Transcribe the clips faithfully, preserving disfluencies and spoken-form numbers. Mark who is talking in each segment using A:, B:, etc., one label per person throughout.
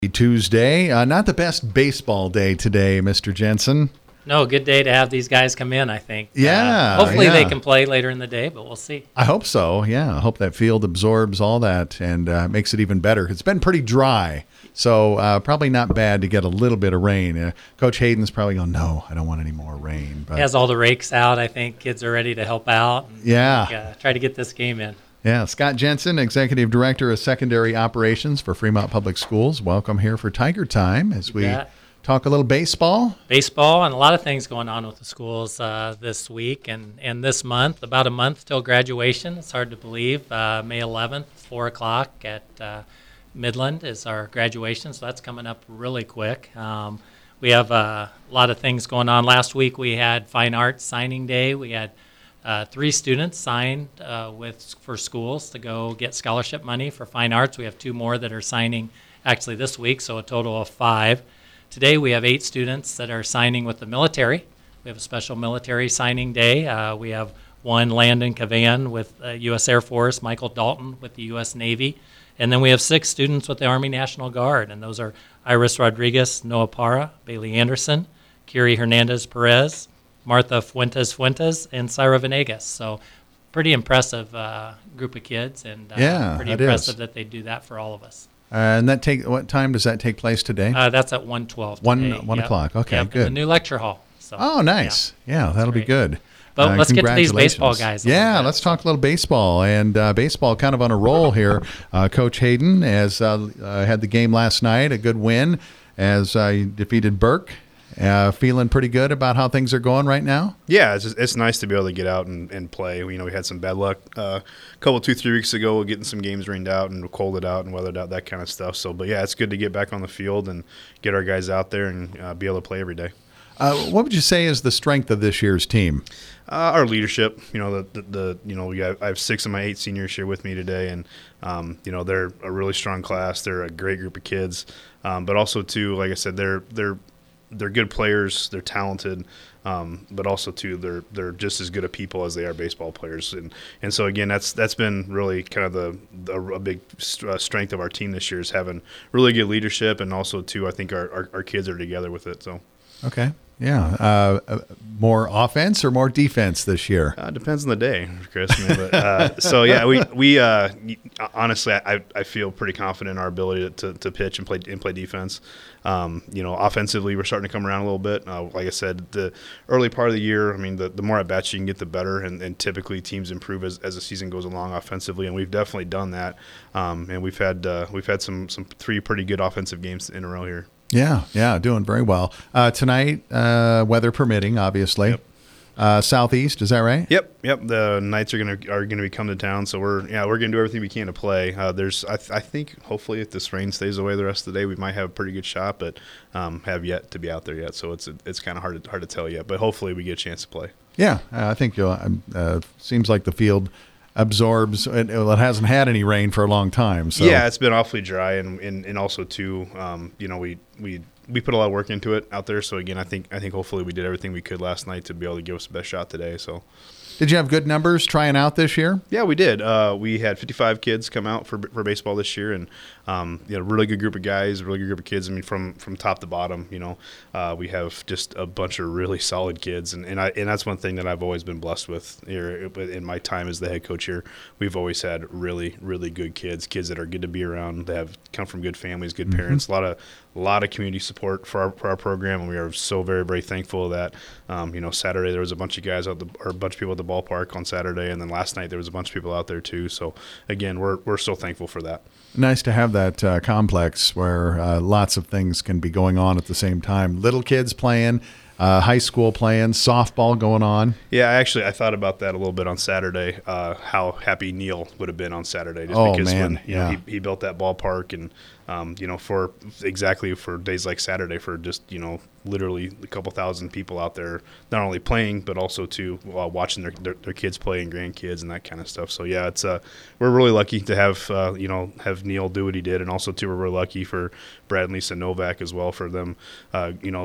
A: Tuesday. Uh, not the best baseball day today, Mister Jensen.
B: No, good day to have these guys come in, I think.
A: Yeah.
B: Uh, hopefully
A: yeah.
B: they can play later in the day, but we'll see.
A: I hope so, yeah. I hope that field absorbs all that and uh, makes it even better. It's been pretty dry, so uh, probably not bad to get a little bit of rain. Uh, Coach Hayden's probably going, no, I don't want any more rain. But
B: he has all the rakes out. I think kids are ready to help out. And,
A: yeah.
B: uh, try to get this game in.
A: Yeah, Scott Jensen, Executive Director of Secondary Operations for Fremont Public Schools. Welcome here for Tiger Time as we
B: Yeah.
A: talk a little baseball.
B: Baseball and a lot of things going on with the schools uh, this week and, and this month. About a month till graduation. It's hard to believe. Uh, May eleventh, four o'clock at uh, Midland is our graduation, so that's coming up really quick. Um, we have uh, a lot of things going on. Last week we had Fine Arts Signing Day. We had Uh, three students signed uh, with for schools to go get scholarship money for fine arts. We have two more that are signing actually this week, so a total of five. Today we have eight students that are signing with the military. We have a special military signing day. Uh, we have one Landon Cavan with uh, U S Air Force, Michael Dalton with the U S Navy, and then we have six students with the Army National Guard, and those are Iris Rodriguez, Noah Parra, Bailey Anderson, Kiri Hernandez Perez, Martha Fuentes Fuentes, and Syra Venegas. So pretty impressive uh, group of kids, and uh,
A: yeah,
B: pretty
A: that
B: impressive
A: is.
B: that they do that for all of us.
A: Uh, and that take what time does that take place today?
B: Uh, that's at one twelve
A: One
B: today.
A: one
B: Yep.
A: o'clock. Okay,
B: Yep,
A: good.
B: in the new lecture hall. So,
A: Oh, nice. Yeah, yeah that'll be
B: great.
A: good.
B: But
A: Uh,
B: let's get to these baseball
A: congratulations.
B: guys. a little
A: Yeah,
B: bit.
A: let's talk a little baseball. And uh, baseball kind of on a roll here. Uh, Coach Hayden has uh, uh, had the game last night, a good win as uh, he defeated Burke. Uh, feeling pretty good about how things are going right now?
C: Yeah, it's just, it's nice to be able to get out and, and play. You know, we had some bad luck uh, a couple, two, three weeks ago getting some games rained out and colded out and weathered out, that kind of stuff. So, but yeah, it's good to get back on the field and get our guys out there and uh, be able to play every day.
A: Uh, what would you say is the strength of this year's team?
C: Uh, our leadership, you know, the, the, the you know, we got, I have six of my eight seniors here with me today, and um, you know, they're a really strong class. They're a great group of kids, um, but also too, like I said, they're they're they're good players. They're talented, um, but also too, they're they're just as good a people as they are baseball players, and and so again, that's that's been really kind of the, the a big st- uh, strength of our team this year is having really good leadership, and also too, I think our our, our kids are together with it. So.
A: Okay. Yeah. Uh, uh, more offense or more defense this year?
C: Uh, depends on the day, Chris. Man, but, uh, so yeah, we we uh, honestly, I, I feel pretty confident in our ability to, to pitch and play and play defense. Um, you know, offensively, we're starting to come around a little bit. Uh, like I said, the early part of the year, I mean, the, the more at bats you can get, the better. And, and typically, teams improve as, as the season goes along offensively, and we've definitely done that. Um, and we've had uh, we've had some some three pretty good offensive games in a row here.
A: Yeah, yeah, doing very well. Uh, tonight, uh, weather permitting, obviously.
C: Yep.
A: Uh, southeast, is that right?
C: Yep, yep. The Knights are gonna are gonna be coming to town, so we're yeah we're gonna do everything we can to play. Uh, there's I, th- I think hopefully if this rain stays away the rest of the day, we might have a pretty good shot, but um, have yet to be out there yet. So it's it's kind of hard to hard to tell yet, but hopefully we get a chance to play.
A: Yeah, uh, I think you'll. Um, uh, seems like the field absorbs. It, well, it hasn't had any rain for a long time. So
C: yeah, it's been awfully dry, and and, and also too, um, you know, we we. We put a lot of work into it out there, so again, I think I think hopefully we did everything we could last night to be able to give us the best shot today. So,
A: did you have good numbers trying out this year?
C: Yeah, we did. Uh, we had fifty-five kids come out for for baseball this year, and um, you know, really good group of guys, really good group of kids. I mean, from from top to bottom, you know, uh, we have just a bunch of really solid kids, and and I and that's one thing that I've always been blessed with here in my time as the head coach here. We've always had really really good kids, kids that are good to be around. They have come from good families, good parents, mm-hmm. a lot of a lot of community support for our for our program, and we are so very very thankful that um, you know, Saturday there was a bunch of guys out the, or a bunch of people at the ballpark on Saturday, and then last night there was a bunch of people out there too. So again, we're we're so thankful for that.
A: Nice to have that uh, complex where uh, lots of things can be going on at the same time. Little kids playing, uh, high school playing, softball going on.
C: Yeah, actually, I thought about that a little bit on Saturday. Uh, how happy Neil would have been on Saturday, just
A: oh,
C: because
A: man.
C: when you
A: yeah.
C: know, he, he built that ballpark, and um, you know, for exactly for days like Saturday, for just you know, literally a couple thousand people out there, not only playing but also to uh, watching their, their their kids play and grandkids and that kind of stuff. So yeah, it's uh, we're really lucky to have uh, you know have Neil do what he did, and also too we're really lucky for Brad and Lisa Novak as well for them, uh, you know.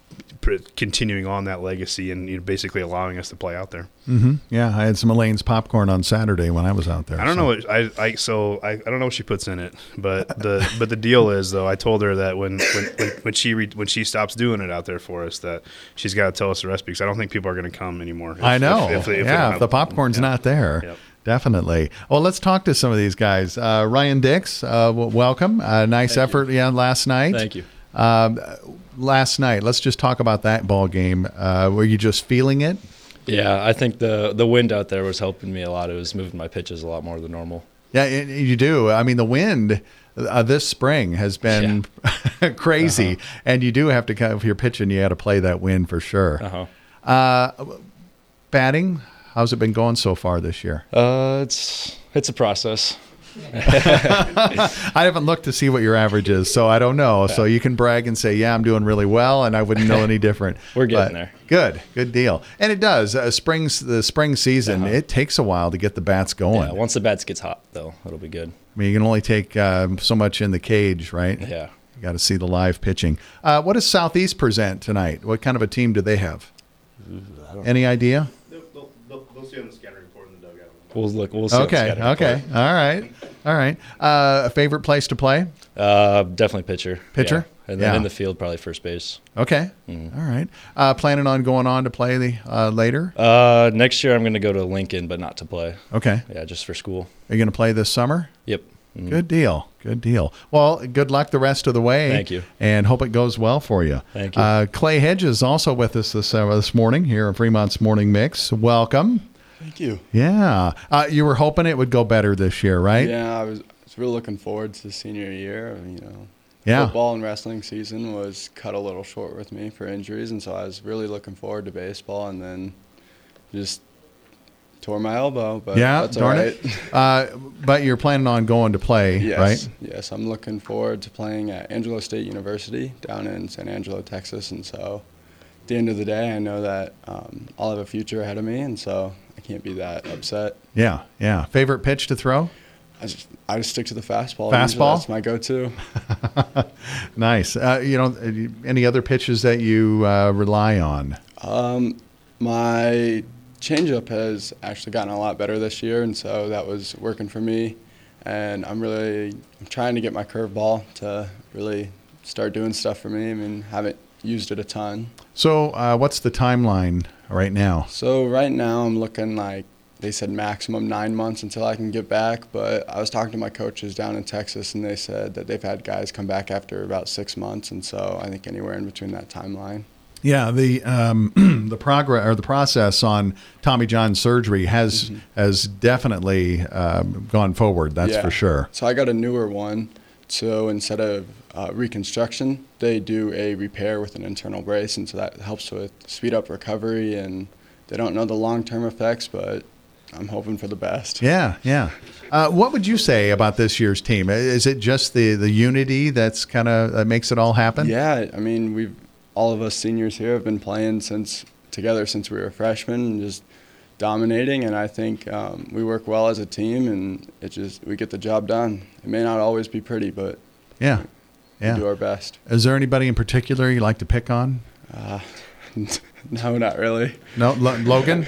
C: continuing on that legacy and you know, basically allowing us to play out there.
A: Mm-hmm. Yeah, I had some Elaine's popcorn on Saturday when I was out there.
C: I don't
A: so.
C: know what I, I so I, I don't know what she puts in it, but the but the deal is though I told her that when when, when, when she re, when she stops doing it out there for us that she's got to tell us the recipe because I don't think people are going to come anymore. If,
A: I know.
C: If, if, if
A: yeah, if the popcorn's yeah. not there.
C: Yep.
A: Definitely. Well, let's talk to some of these guys. Uh, Ryan Dix, uh, w- welcome. Uh, nice
D: Thank
A: effort
D: you.
A: yeah, last night.
D: Thank you.
A: Um, last night, let's just talk about that ball game. Uh, were you just feeling it?
D: Yeah, I think the the wind out there was helping me a lot. It was moving my pitches a lot more than normal.
A: Yeah, it, you do. I mean, the wind uh, this spring has been yeah. crazy, uh-huh. and you do have to kind of, if you're pitching, you got to play that wind for sure.
D: Uh-huh.
A: Uh, batting, how's it been going so far this year?
D: Uh, it's it's a process.
A: I haven't looked to see what your average is, so I don't know. So you can brag and say, yeah, I'm doing really well, and I wouldn't know any different.
D: We're getting
A: but
D: there.
A: Good, good deal. And it does. Uh, spring's, the spring season, uh-huh. it takes a while to get the bats going.
D: Yeah, once the bats gets hot, though, it'll be good.
A: I mean, you can only take uh, so much in the cage, right?
D: Yeah.
A: You got to see the live pitching. Uh, what does Southeast present tonight? What kind of a team do they have? Any idea?
C: They'll, they'll, they'll, they'll see on the scouting report in the dugout.
D: We'll look. We'll see.
A: Okay. Okay. All right. All right. Uh, a favorite place to play?
D: Uh, definitely pitcher.
A: Pitcher.
D: Yeah. And then
A: yeah.
D: in the field, probably first base.
A: Okay.
D: Mm-hmm.
A: All right. Uh, planning on going on to play the uh, later?
D: Uh, next year I'm going to go to Lincoln, but not to play.
A: Okay.
D: Yeah, just for school.
A: Are you going to play this summer?
D: Yep. Mm-hmm.
A: Good deal. Good deal. Well, good luck the rest of the way.
D: Thank you.
A: And hope it goes well for you.
D: Thank you.
A: Uh, Clay Hedges also with us this uh, this morning here in Fremont's Morning Mix. Welcome.
E: Thank you.
A: Yeah. Uh, you were hoping it would go better this year, right?
E: Yeah, I was, I was really looking forward to senior year. You know,
A: yeah.
E: Football and wrestling season was cut a little short with me for injuries, and so I was really looking forward to baseball, and then just tore my elbow, but
A: yeah,
E: that's
A: darn
E: all right.
A: It. Uh, but you're planning on going to play,
E: yes,
A: right?
E: Yes, I'm looking forward to playing at Angelo State University down in San Angelo, Texas, and so at the end of the day, I know that um, I'll have a future ahead of me, and so I can't be that upset.
A: Yeah, yeah. Favorite pitch to throw?
E: I just, I just stick to the fastball.
A: Fastball?
E: That's my go-to.
A: Nice. Uh, you know, any other pitches that you uh, rely on?
E: Um, my changeup has actually gotten a lot better this year, and so that was working for me. And I'm really I'm trying to get my curveball to really start doing stuff for me. I mean, haven't used it a ton.
A: So uh, what's the timeline right now?
E: So right now I'm looking like they said maximum nine months until I can get back. But I was talking to my coaches down in Texas, and they said that they've had guys come back after about six months. And so I think anywhere in between that timeline.
A: Yeah, the um, the progress or the process on Tommy John surgery has mm-hmm. has definitely um, gone forward. That's
E: yeah.
A: for sure.
E: So I got a newer one. So instead of uh, reconstruction, they do a repair with an internal brace, and so that helps with speed up recovery. And they don't know the long-term effects, but I'm hoping for the best.
A: Yeah, yeah. Uh, what would you say about this year's team? Is it just the the unity that's kind of that makes it all happen?
E: Yeah, I mean we've. All of us seniors here have been playing since together since we were freshmen and just dominating, and I think um, we work well as a team, and it just we get the job done. It may not always be pretty, but
A: yeah,
E: we
A: yeah.
E: do our best.
A: Is there anybody in particular you like to pick on?
E: Uh, no, not really.
A: No, L- Logan?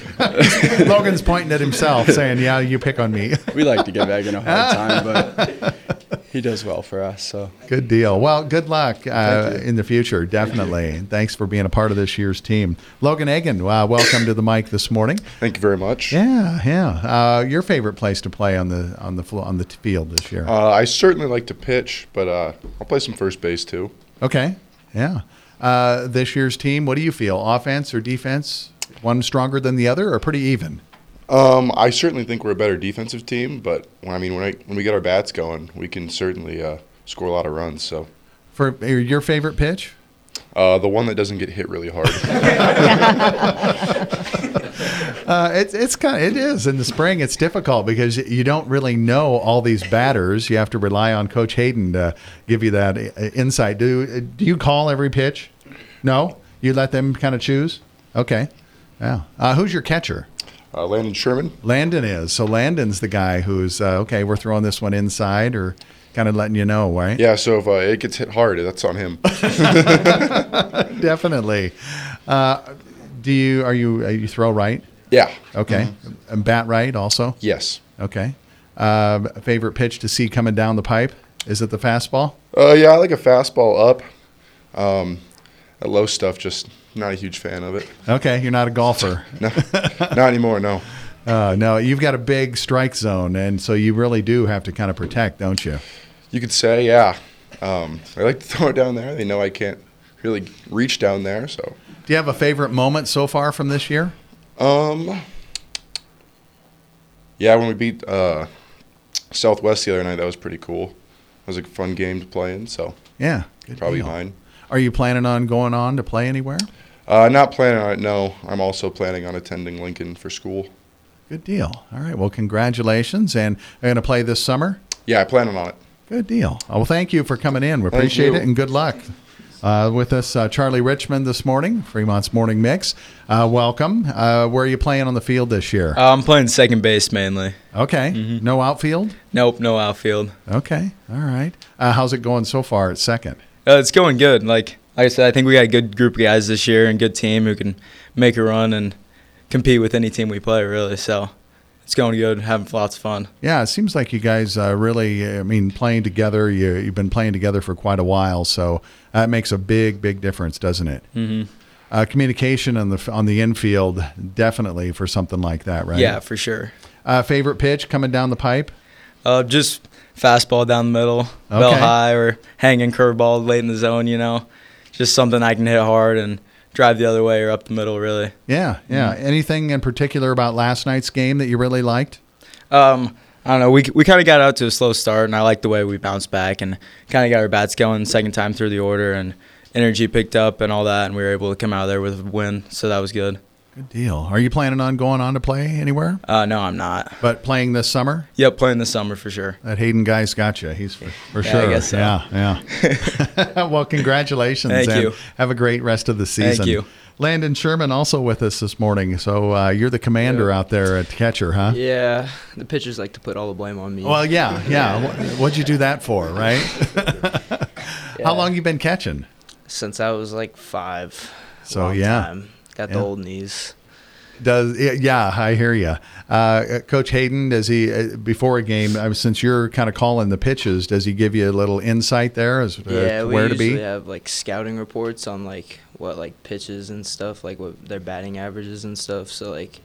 A: Logan's pointing at himself saying, yeah, you pick on me.
E: We like to give Egan a hard time, but he does well for us. So
A: good deal. Well, good luck uh,
E: you.
A: in the future, definitely. Thank Thanks for being a part of this year's team. Logan Egan, uh, welcome to the mic this morning.
F: Thank you very much.
A: Yeah, yeah. Uh, your favorite place to play on the on the flo- on the field this year?
F: Uh, I certainly like to pitch, but uh, I'll play some first base too.
A: Okay, yeah. Uh, this year's team, what do you feel? Offense or defense? One stronger than the other, or pretty even?
F: Um, I certainly think we're a better defensive team, but I mean, when I, when we get our bats going, we can certainly uh, score a lot of runs. So,
A: for your favorite pitch?
F: Uh, the one that doesn't get hit really hard.
A: uh, it's it's kind of, it is in the spring. It's difficult because you don't really know all these batters. You have to rely on Coach Hayden to give you that insight. Do do you call every pitch? No, you let them kind of choose. Okay, yeah. Uh, who's your catcher?
F: Uh, Landon Sherman.
A: Landon is. So Landon's the guy who's, uh, okay, we're throwing this one inside, or kind of letting you know, right?
F: Yeah, so if uh, it gets hit hard, that's on him.
A: Definitely. Uh, do you are you are you throw right?
F: Yeah.
A: Okay. And bat right also?
F: Yes.
A: Okay. Uh, favorite pitch to see coming down the pipe? Is it the fastball?
F: Uh, yeah, I like a fastball up. Um, that low stuff, just not a huge fan of it.
A: Okay, you're not a golfer.
F: No, not anymore, no.
A: Uh, no, you've got a big strike zone, and so you really do have to kind of protect, don't you?
F: You could say, yeah. Um, I like to throw it down there. They know I can't really reach down there, so.
A: Do you have a favorite moment so far from this year?
F: Um, yeah, when we beat uh, Southwest the other night, that was pretty cool. It was a fun game to play in, so
A: Yeah, good
F: probably
A: deal.
F: mine.
A: Are you planning on going on to play anywhere?
F: Uh, not planning on it, no. I'm also planning on attending Lincoln for school.
A: Good deal. All right, well, congratulations, and are you going to play this summer?
F: Yeah, I plan on it.
A: Good deal. Oh, well, thank you for coming in. We
F: Thank
A: appreciate
F: you.
A: it, and good luck. Uh, with us, uh, Charlie Richmond this morning, Fremont's Morning Mix. Uh, welcome. Uh, where are you playing on the field this year?
G: Uh, I'm playing second base mainly.
A: Okay.
G: Mm-hmm.
A: No outfield?
G: Nope, no outfield.
A: Okay. All right. Uh, how's it going so far at second?
G: Uh, it's going good. Like, like I said, I think we got a good group of guys this year and good team who can make a run and compete with any team we play, really. So it's going good, having lots of fun.
A: Yeah, it seems like you guys uh, really, I mean, playing together, you, you've been playing together for quite a while, so that makes a big, big difference, doesn't it?
G: Mm-hmm.
A: Uh, communication on the on the infield, definitely for something like that, right?
G: Yeah, for sure.
A: Uh, favorite pitch coming down the pipe?
G: Uh, just fastball down the middle, bell
A: Okay.
G: high, or hanging curveball late in the zone, you know. Just something I can hit hard and drive the other way or up the middle, really.
A: Yeah, yeah.
G: Mm-hmm.
A: Anything in particular about last night's game that you really liked?
G: Um, I don't know. We we kind of got out to a slow start, and I like the way we bounced back and kind of got our bats going second time through the order, and energy picked up and all that, and we were able to come out of there with a win, so that was good.
A: Good deal. Are you planning on going on to play anywhere?
G: Uh, no, I'm not.
A: But playing this summer?
G: Yep, playing this summer for sure.
A: That Hayden guy's got you. He's for, for
G: Yeah,
A: sure.
G: I guess so.
A: Yeah, yeah. Well, congratulations.
G: Thank
A: and
G: you.
A: Have a great rest of the season.
G: Thank you.
A: Landon Sherman also with us this morning. So uh, you're the commander
H: Yeah.
A: out there at catcher, huh?
H: Yeah, the pitchers like to put all the blame on me.
A: Well, yeah, yeah. What, what'd you do that for, right?
H: Yeah.
A: How long you been catching?
H: Since I was like five.
A: So,
H: Long
A: yeah.
H: time. Got
A: Yeah.
H: the old knees.
A: Does yeah, I hear you, uh, Coach Hayden. Does he uh, before a game? Uh, since you're kind of calling the pitches, does he give you a little insight there as uh,
H: Yeah,
A: to
H: we
A: where to
H: usually
A: be?
H: have like scouting reports on like what like pitches and stuff, like what their batting averages and stuff. So like,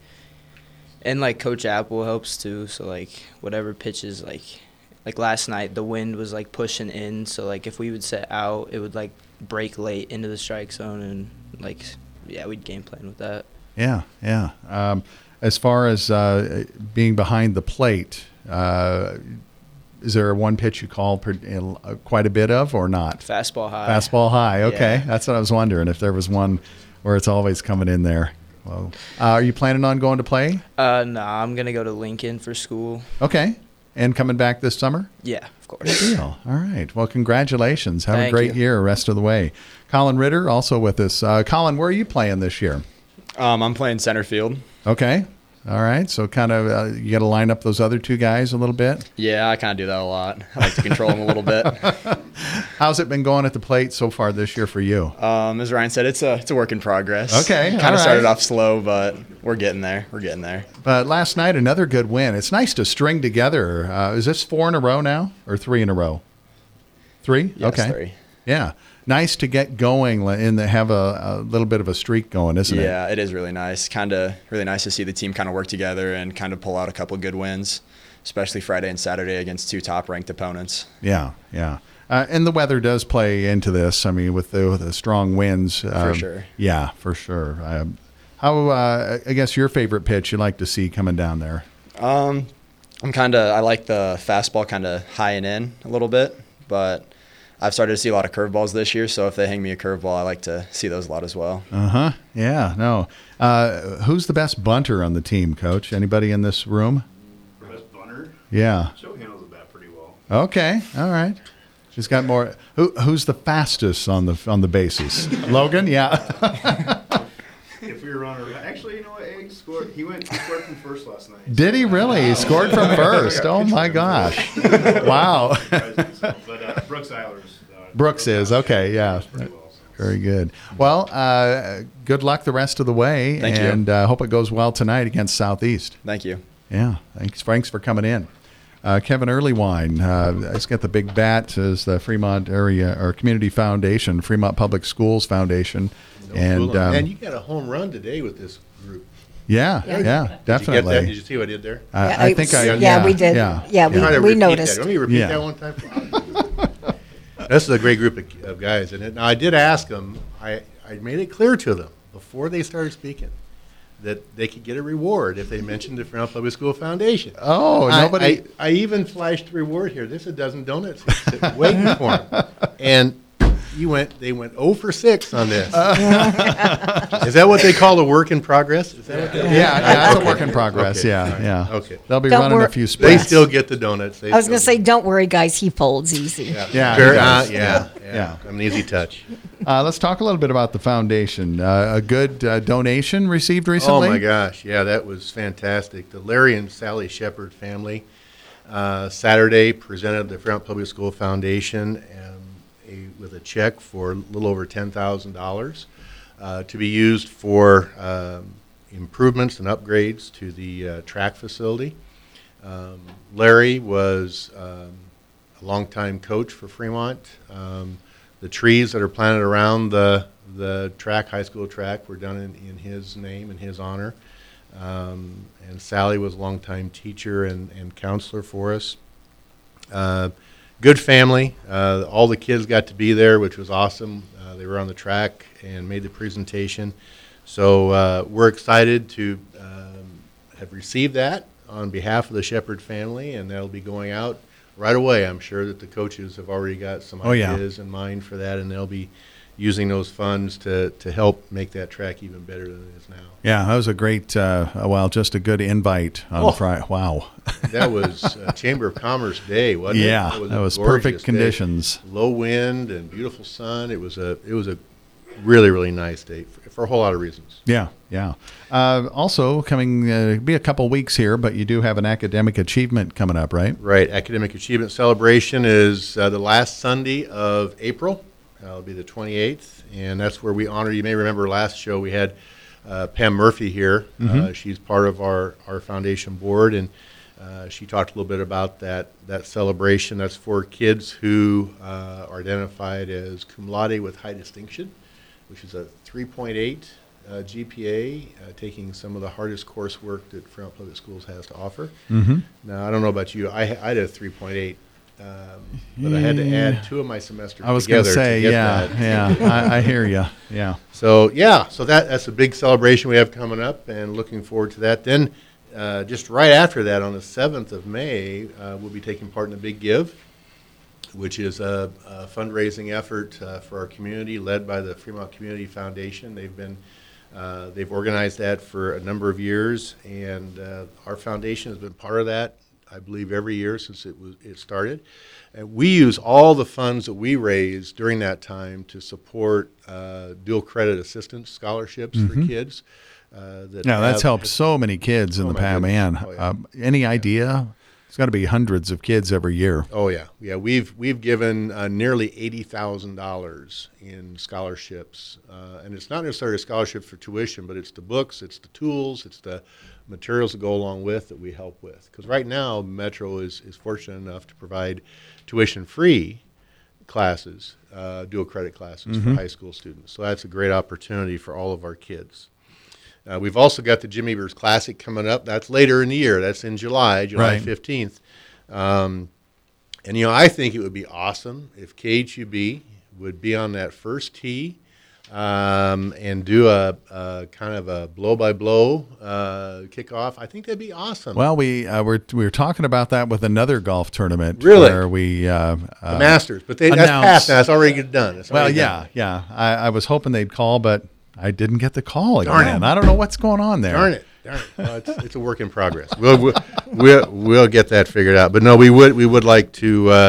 H: and like Coach Apple helps too. So like whatever pitches like, like last night the wind was like pushing in. So like if we would set out, it would like break late into the strike zone, and like yeah, we'd game plan with that.
A: Yeah, yeah. Um, as far as uh, being behind the plate, uh, is there one pitch you call per, uh, quite a bit of or not?
H: Fastball high.
A: Fastball high. Okay,
H: Yeah.
A: that's what I was wondering if there was one where it's always coming in there. Well, uh, are you planning on going to play?
H: Uh, nah, I'm gonna go to Lincoln for school.
A: Okay, and coming back this summer?
H: Yeah, of course.
A: Good deal. All right. Well, congratulations. Have a
H: Thank
A: great
H: you.
A: year rest of the way. Colin Ritter also with us. Uh, Colin, where are you playing this year?
I: Um, I'm playing center field.
A: Okay. All right. So kind of uh, you got to line up those other two guys a little bit.
I: Yeah, I kind of do that a lot. I like to control them a little bit.
A: How's it been going at the plate so far this year for you?
I: Um, as Ryan said, it's a it's a work in progress.
A: Okay,
I: kind
A: all
I: of started
A: right.
I: off slow, but we're getting there. We're getting there.
A: But last night, another good win. It's nice to string together. Uh, is this four in a row now or three in a row? Three?
I: Yes,
A: okay.
I: three.
A: Yeah. Nice to get going and have a, a little bit of a streak going, isn't it?
I: Yeah, it is really nice. Kind of really nice to see the team kind of work together and kind of pull out a couple good wins, especially Friday and Saturday against two top-ranked opponents.
A: Yeah, yeah. Uh, and the weather does play into this. I mean, with the, with the strong winds. Um,
I: sure.
A: Yeah, for sure. Um, how, uh, I guess, your favorite pitch you like to see coming down there?
I: Um, I'm kind of I like the fastball kind of high and in a little bit, but I've started to see a lot of curveballs this year, so if they hang me a curveball, I like to see those a lot as well.
A: Uh-huh. Yeah, no. Uh, who's the best bunter on the team, Coach? Anybody in this room?
C: Best bunter?
A: Yeah.
C: Joe handles the bat pretty well.
A: Okay. All right. She's got more. Who, who's the fastest on the on the bases? Logan? Yeah.
C: If we were on a, actually, you know what, Eggs
J: scored. He went. He scored from first last night.
A: Did he really? He scored from first. Oh my gosh! Wow.
J: But uh, Brooks Eilers. Uh,
A: Brooks is okay. Yeah.
J: Pretty well, so.
A: Very good. Well, uh, good luck the rest of the way,
I: Thank you.
A: and uh, hope it goes well tonight against Southeast.
I: Thank you.
A: Yeah, thanks, Franks, for coming in. Uh, Kevin Earlywine, uh, he's got the big bat as the Fremont Area or Community Foundation, Fremont Public Schools Foundation,
K: No
A: and
K: fooling.
A: um,
K: Man, you got a home run today with this group.
A: yeah, yeah,
K: Did you get
A: definitely.
K: that? Did you see what I did there?
A: I,
L: Yeah,
A: I think I
L: yeah,
A: yeah,
L: we did.
A: Yeah,
L: Yeah, we-
K: Try to
L: we
K: repeat
L: noticed.
K: That. Let me repeat
A: Yeah.
K: that one time. This is a great group of, of guys, and now I did ask them. I, I made it clear to them before they started speaking that they could get a reward if they mentioned the Fremont Public School Foundation.
A: Oh,
K: I,
A: nobody.
K: I, I even flashed the reward here. There's a dozen donuts waiting for them, and you went. They went zero for six on this. Is that what they call a work in progress? Is that what they
A: yeah, yeah, it's a
K: Okay.
A: work in progress.
K: Okay.
A: Yeah,
K: All right.
A: yeah.
K: Okay.
A: They'll be
L: Don't
A: running
L: wor-
A: a few
K: They
A: sprints.
K: still get the donuts. They
L: I was going to
K: still
L: say, don't worry, guys. He folds easy.
K: Yeah,
A: Yeah, he
K: Very-
A: does.
K: uh, yeah,
A: Yeah.
K: yeah, I'm an easy touch.
A: Uh, let's talk a little bit about the foundation. Uh, a good uh, donation received recently.
K: Oh my gosh, yeah, that was fantastic. The Larry and Sally Shepard family uh, Saturday presented the Fremont Public School Foundation um, a, with a check for a little over ten thousand dollars uh, to be used for um, improvements and upgrades to the uh, track facility. Um, Larry was um, a longtime coach for Fremont. Um, The trees that are planted around the the track, high school track, were done in, in his name, in his honor. Um, and Sally was a longtime teacher and, and counselor for us. Uh, good family. Uh, all the kids got to be there, which was awesome. Uh, they were on the track and made the presentation. So uh, we're excited to um, have received that on behalf of the Shepard family, and that'll be going out right away. I'm sure that the coaches have already got some
A: Oh, yeah.
K: ideas in mind for that, and they'll be using those funds to, to help make that track even better than it is now.
A: Yeah, that was a great, uh, well, just a good invite on
K: Oh.
A: Friday. Wow.
K: That was uh, Chamber of Commerce Day, wasn't
A: Yeah,
K: it?
A: that
K: a
A: was
K: gorgeous
A: perfect
K: day.
A: conditions.
K: Low wind and beautiful sun. It was a it was a really really nice day for, for a whole lot of reasons.
A: Yeah, yeah. Uh, also, coming, uh, be a couple weeks here, but you do have an academic achievement coming up, right?
K: Right. Academic Achievement Celebration is uh, the last Sunday of April. Uh, it'll be the twenty-eighth, and that's where we honor. You may remember last show we had uh, Pam Murphy here.
A: Mhm.
K: Uh, she's part of our, our foundation board, and uh, she talked a little bit about that that celebration. That's for kids who uh, are identified as cum laude with high distinction, which is a three point eight uh, G P A, uh, taking some of the hardest coursework that Fremont Public Schools has to offer.
A: Mhm.
K: Now, I don't know about you. I, I had a three point eight, um, but I had to
A: Yeah.
K: add two of my semesters
A: I was going
K: together
A: to say,
K: get
A: yeah,
K: that.
A: yeah. I, I hear you. Yeah.
K: So, yeah, so that that's a big celebration we have coming up, and looking forward to that. Then, uh, just right after that, on the seventh of May, uh, we'll be taking part in the Big Give, which is a, a fundraising effort uh, for our community, led by the Fremont Community Foundation. They've been uh, they've organized that for a number of years, and uh, our foundation has been part of that, I believe, every year since it was it started. And we use all the funds that we raise during that time to support uh, dual credit assistance scholarships for
A: Mhm.
K: kids. Uh, that
A: Yeah, that's
K: have-
A: helped so many kids in
K: Oh,
A: the
K: my
A: past.
K: goodness.
A: Man,
K: Oh, yeah.
A: um, any idea? It's got to be hundreds of kids every year.
K: Oh yeah, yeah. We've we've given uh, nearly eighty thousand dollars in scholarships, uh, and it's not necessarily a scholarship for tuition, but it's the books, it's the tools, it's the materials that go along with that we help with. Because right now, Metro is is fortunate enough to provide tuition-free classes, uh, dual credit classes
A: Mhm.
K: for high school students. So that's a great opportunity for all of our kids. Uh, we've also got the Jim Evers Classic coming up. That's later in the year. That's in July, July
A: Right.
K: fifteenth. Um, and, you know, I think it would be awesome if K H U B would be on that first tee um, and do a, a kind of a blow-by-blow uh, kickoff. I think that'd be awesome.
A: Well, we uh, we're we were talking about that with another golf tournament.
K: Really?
A: Where we uh, uh,
K: the Masters. But they, that's
A: announced-
K: past now. That's already done. It's
A: Well,
K: already
A: yeah,
K: done.
A: yeah. I, I was hoping they'd call, but I didn't get the call
K: Darn
A: again.
K: it.
A: I don't know what's going on there.
K: Darn it. Darn it. Well, it's, it's a work in progress. We'll, we'll, we'll, we'll get that figured out. But no, we would we would like to uh,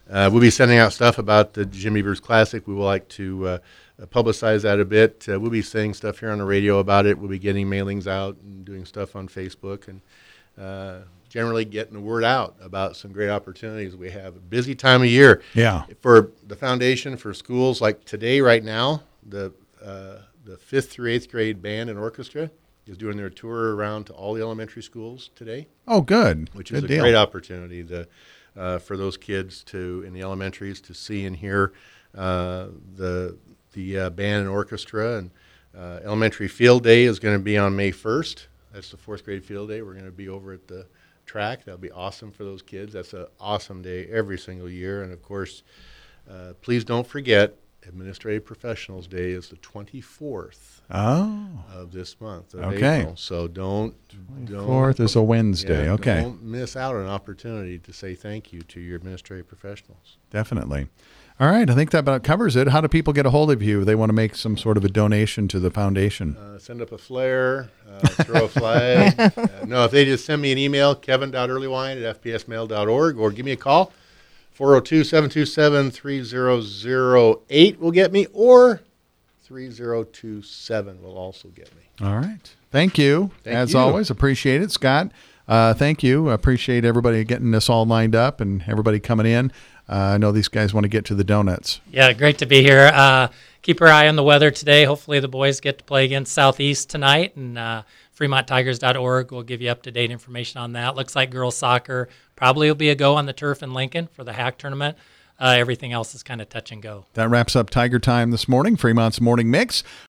K: Uh, we'll be sending out stuff about the Jim Beavers Classic. We would like to uh, publicize that a bit. Uh, we'll be saying stuff here on the radio about it. We'll be getting mailings out and doing stuff on Facebook and uh, generally getting the word out about some great opportunities. We have a busy time of year.
A: Yeah.
K: For the foundation, for schools like today, right now, the uh, the fifth through eighth grade band and orchestra is doing their tour around to all the elementary schools today.
A: Oh, good.
K: Which
A: Good
K: is a
A: deal.
K: great opportunity to, uh, for those kids to in the elementaries to see and hear uh, the the uh, band and orchestra. And uh, elementary field day is going to be on May first. That's the fourth grade field day. We're going to be over at the track. That'll be awesome for those kids. That's an awesome day every single year. And of course, uh, please don't forget, Administrative Professionals Day is the twenty-fourth
A: Oh.
K: of this month of
A: Okay.
K: April. So don't don't
A: Fourth is a Wednesday.
K: yeah,
A: Okay.
K: Don't miss out on an opportunity to say thank you to your administrative professionals.
A: Definitely. All right. I think that about covers it. How do people get a hold of you if they want to make some sort of a donation to the foundation?
K: Uh, send up a flare, uh, throw a flag. uh, no, if they just send me an email, kevin dot earlywine at f p s mail dot org, or give me a call, four oh two, seven two seven, three oh oh eight will get me, or three oh two seven will also get me.
A: All right. Thank you.
K: Thank
A: As
K: you.
A: always, appreciate it. Scott, uh, thank you. Appreciate everybody getting this all lined up and everybody coming in. Uh, I know these guys want to get to the donuts.
B: Yeah, great to be here. Uh, keep our eye on the weather today. Hopefully the boys get to play against Southeast tonight, and uh, Fremont Tigers dot org will give you up-to-date information on that. Looks like girls soccer probably will be a go on the turf in Lincoln for the Hack tournament. Uh, everything else is kind of touch and go.
A: That wraps up Tiger Time this morning, Fremont's Morning Mix.